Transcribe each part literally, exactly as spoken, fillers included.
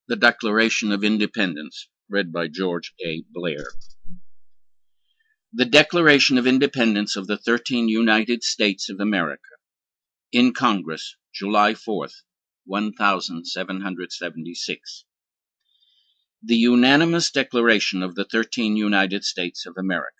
The Declaration of Independence, read by George A. Blair. The Declaration of Independence of the thirteen United States of America, in Congress, July fourth, seventeen seventy-six. The unanimous Declaration of the thirteen United States of America.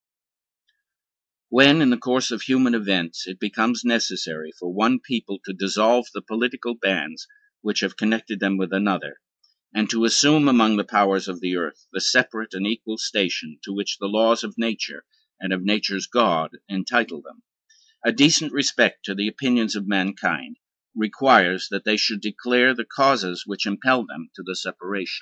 When, in the course of human events, it becomes necessary for one people to dissolve the political bands which have connected them with another, and to assume among the powers of the earth the separate and equal station to which the laws of nature and of nature's God entitle them, a decent respect to the opinions of mankind requires that they should declare the causes which impel them to the separation.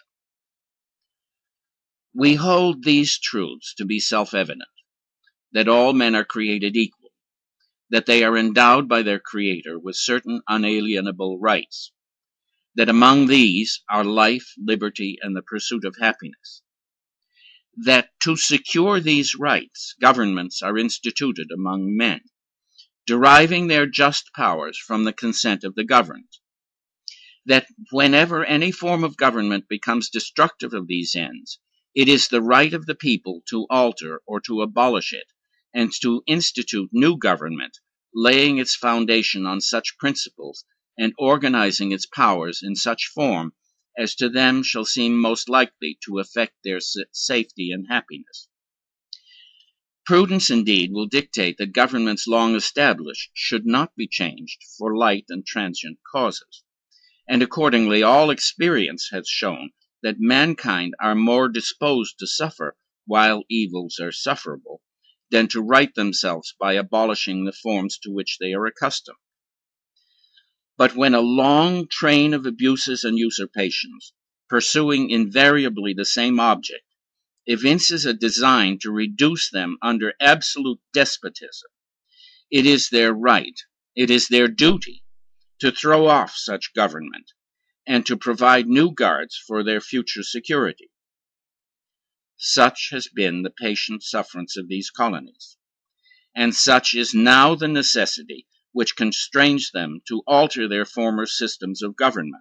We hold these truths to be self-evident: that all men are created equal, that they are endowed by their Creator with certain unalienable rights, that among these are life, liberty, and the pursuit of happiness, that to secure these rights, governments are instituted among men, deriving their just powers from the consent of the governed, that whenever any form of government becomes destructive of these ends, it is the right of the people to alter or to abolish it, and to institute new government, laying its foundation on such principles and organizing its powers in such form as to them shall seem most likely to affect their safety and happiness. Prudence, indeed, will dictate that governments long established should not be changed for light and transient causes, and accordingly all experience has shown that mankind are more disposed to suffer while evils are sufferable than to right themselves by abolishing the forms to which they are accustomed. But when a long train of abuses and usurpations, pursuing invariably the same object, evinces a design to reduce them under absolute despotism, it is their right, it is their duty, to throw off such government, and to provide new guards for their future security. Such has been the patient sufferance of these colonies, and such is now the necessity which constrains them to alter their former systems of government.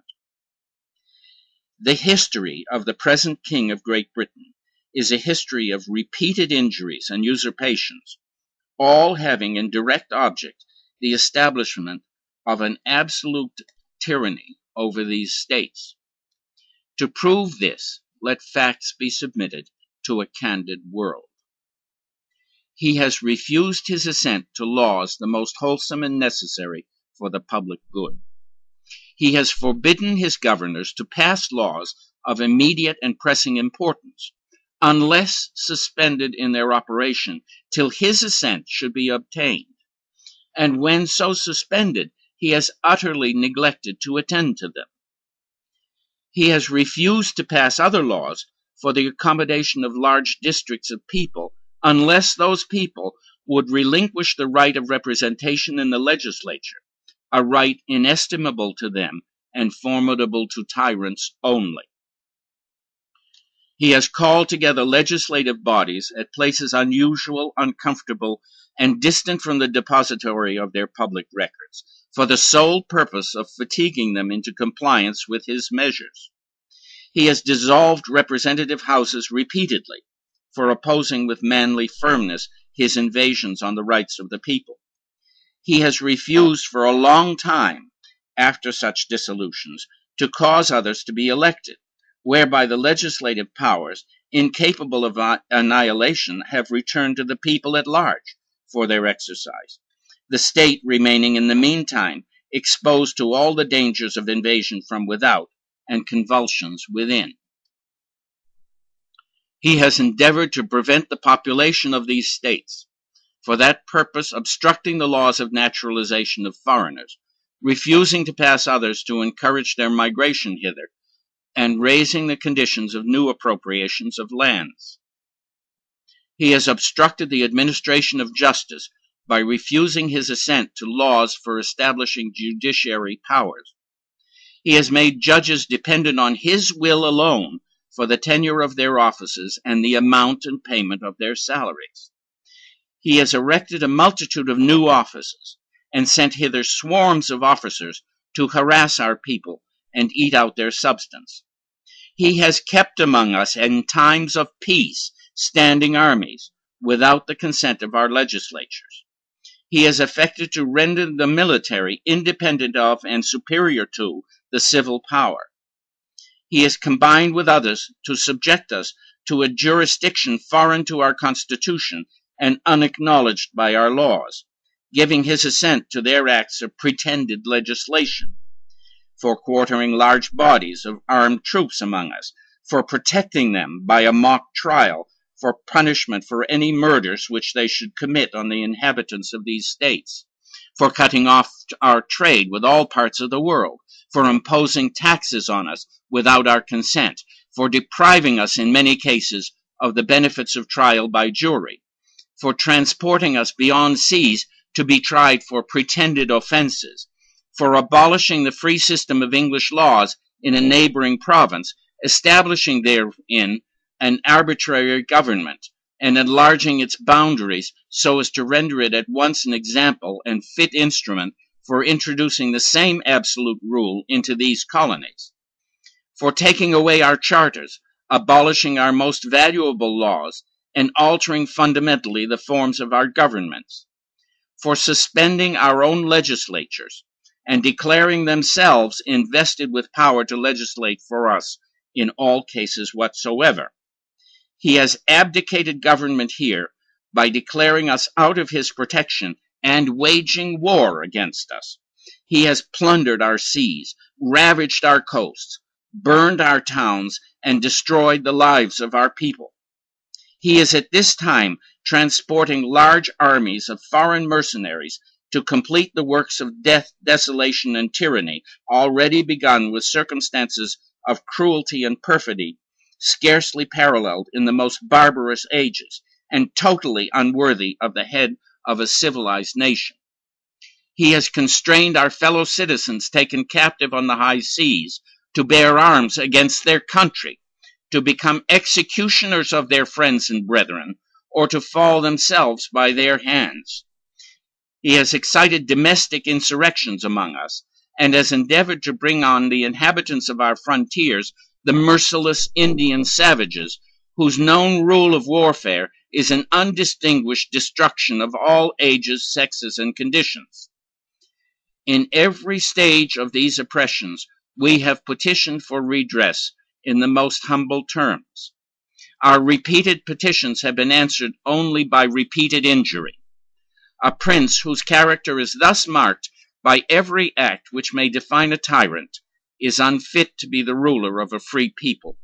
The history of the present King of Great Britain is a history of repeated injuries and usurpations, all having in direct object the establishment of an absolute tyranny over these states. To prove this, let facts be submitted to a candid world. He has refused his assent to laws the most wholesome and necessary for the public good. He has forbidden his governors to pass laws of immediate and pressing importance, unless suspended in their operation till his assent should be obtained, and when so suspended, he has utterly neglected to attend to them. He has refused to pass other laws for the accommodation of large districts of people, unless those people would relinquish the right of representation in the legislature, a right inestimable to them and formidable to tyrants only. He has called together legislative bodies at places unusual, uncomfortable, and distant from the depository of their public records, for the sole purpose of fatiguing them into compliance with his measures. He has dissolved representative houses repeatedly for opposing with manly firmness his invasions on the rights of the people. He has refused for a long time, after such dissolutions, to cause others to be elected, whereby the legislative powers, incapable of annihilation, have returned to the people at large for their exercise, the state remaining in the meantime exposed to all the dangers of invasion from without and convulsions within. He has endeavored to prevent the population of these states, for that purpose obstructing the laws of naturalization of foreigners, refusing to pass others to encourage their migration hither, and raising the conditions of new appropriations of lands. He has obstructed the administration of justice by refusing his assent to laws for establishing judiciary powers. He has made judges dependent on his will alone for the tenure of their offices and the amount and payment of their salaries. He has erected a multitude of new offices, and sent hither swarms of officers to harass our people and eat out their substance, He has kept among us in times of peace standing armies without the consent of our legislatures. He has effected to render the military independent of and superior to the civil power. He has combined with others to subject us to a jurisdiction foreign to our Constitution and unacknowledged by our laws, giving his assent to their acts of pretended legislation, for quartering large bodies of armed troops among us, for protecting them by a mock trial, for punishment for any murders which they should commit on the inhabitants of these states, for cutting off our trade with all parts of the world, for imposing taxes on us without our consent, for depriving us in many cases of the benefits of trial by jury, for transporting us beyond seas to be tried for pretended offenses, for abolishing the free system of English laws in a neighboring province, establishing therein an arbitrary government, and enlarging its boundaries so as to render it at once an example and fit instrument for introducing the same absolute rule into these colonies, for taking away our charters, abolishing our most valuable laws, and altering fundamentally the forms of our governments, for suspending our own legislatures, and declaring themselves invested with power to legislate for us in all cases whatsoever. He has abdicated government here by declaring us out of his protection and waging war against us. He has plundered our seas, ravaged our coasts, burned our towns, and destroyed the lives of our people. He is at this time transporting large armies of foreign mercenaries to complete the works of death, desolation, and tyranny already begun with circumstances of cruelty and perfidy scarcely paralleled in the most barbarous ages, and totally unworthy of the head of a civilized nation. He has constrained our fellow citizens taken captive on the high seas to bear arms against their country, to become executioners of their friends and brethren, or to fall themselves by their hands. He has excited domestic insurrections among us, and has endeavored to bring on the inhabitants of our frontiers the merciless Indian savages, whose known rule of warfare is an undistinguished destruction of all ages, sexes, and conditions. In every stage of these oppressions, we have petitioned for redress in the most humble terms. Our repeated petitions have been answered only by repeated injury. A prince whose character is thus marked by every act which may define a tyrant is unfit to be the ruler of a free people.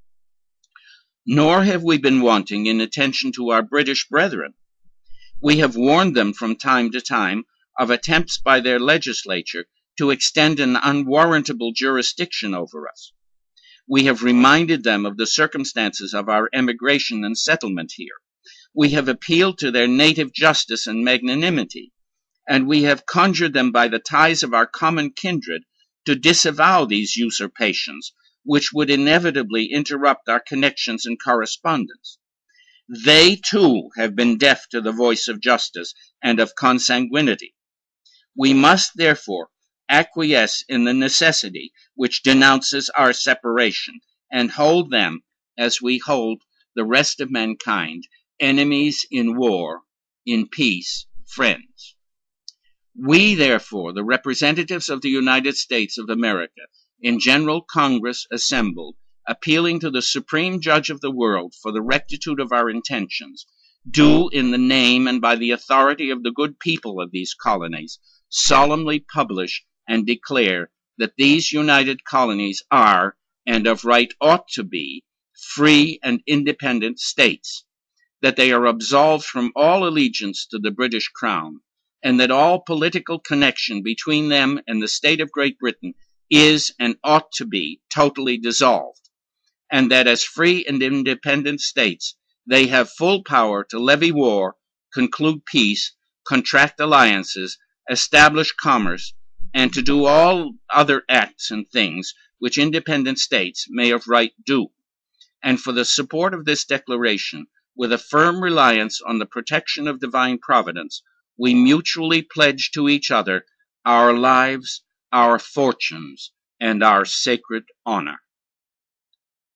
Nor have we been wanting in attention to our British brethren. We have warned them from time to time of attempts by their legislature to extend an unwarrantable jurisdiction over us. We have reminded them of the circumstances of our emigration and settlement here. We have appealed to their native justice and magnanimity, and we have conjured them by the ties of our common kindred to disavow these usurpations, which would inevitably interrupt our connections and correspondence. They, too, have been deaf to the voice of justice and of consanguinity. We must, therefore, acquiesce in the necessity which denounces our separation, and hold them, as we hold the rest of mankind, enemies in war, in peace, friends. We, therefore, the representatives of the United States of America, in General Congress assembled, appealing to the Supreme Judge of the world for the rectitude of our intentions, do, in the name and by the authority of the good people of these colonies, solemnly publish and declare that these united colonies are, and of right ought to be, free and independent states, that they are absolved from all allegiance to the British Crown, and that all political connection between them and the state of Great Britain is and ought to be totally dissolved, and that as free and independent states they have full power to levy war, conclude peace, contract alliances, establish commerce, and to do all other acts and things which independent states may of right do. And for the support of this declaration, with a firm reliance on the protection of divine providence, we mutually pledge to each other our lives, our fortunes, and our sacred honor.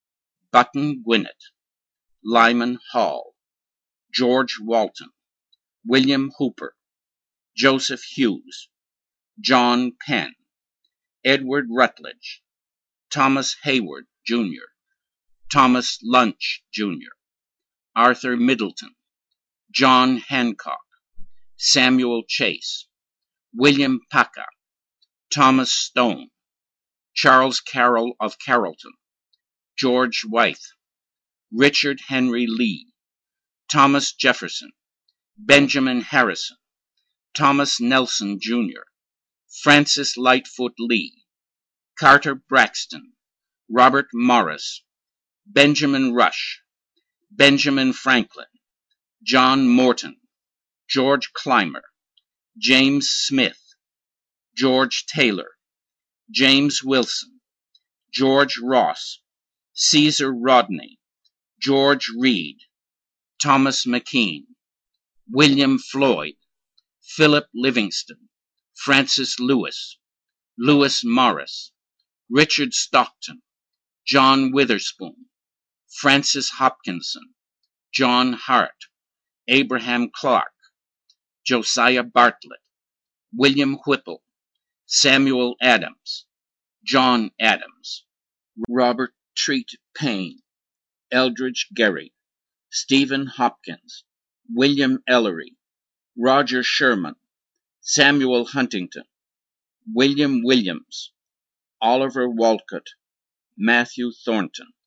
Button Gwinnett, Lyman Hall, George Walton, William Hooper, Joseph Hughes, John Penn, Edward Rutledge, Thomas Hayward, Junior, Thomas Lunch, Junior, Arthur Middleton, John Hancock, Samuel Chase, William Paca, Thomas Stone, Charles Carroll of Carrollton, George Wythe, Richard Henry Lee, Thomas Jefferson, Benjamin Harrison, Thomas Nelson, Junior, Francis Lightfoot Lee, Carter Braxton, Robert Morris, Benjamin Rush, Benjamin Franklin, John Morton, George Clymer, James Smith, George Taylor, James Wilson, George Ross, Caesar Rodney, George Reed, Thomas McKean, William Floyd, Philip Livingston, Francis Lewis, Lewis Morris, Richard Stockton, John Witherspoon, Francis Hopkinson, John Hart, Abraham Clark, Josiah Bartlett, William Whipple, Samuel Adams, John Adams, Robert Treat Paine, Eldridge Gerry, Stephen Hopkins, William Ellery, Roger Sherman, Samuel Huntington, William Williams, Oliver Walcott, Matthew Thornton.